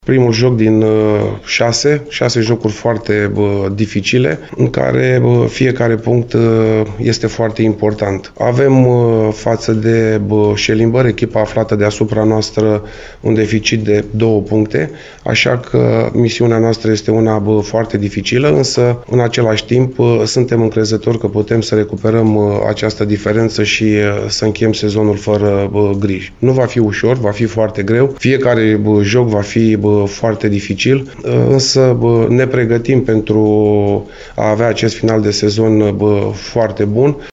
Primul joc din 6 jocuri foarte dificile, în care fiecare punct este foarte important. Avem față de Șelimbăr, echipa aflată deasupra noastră, un deficit de 2 puncte, așa că misiunea noastră este una foarte dificilă, însă în același timp suntem încrezători că putem să recuperăm această diferență și să încheiem sezonul fără griji. Nu va fi ușor, va fi foarte greu, fiecare joc va fi foarte dificil, însă ne pregătim pentru a avea acest final de sezon foarte bun.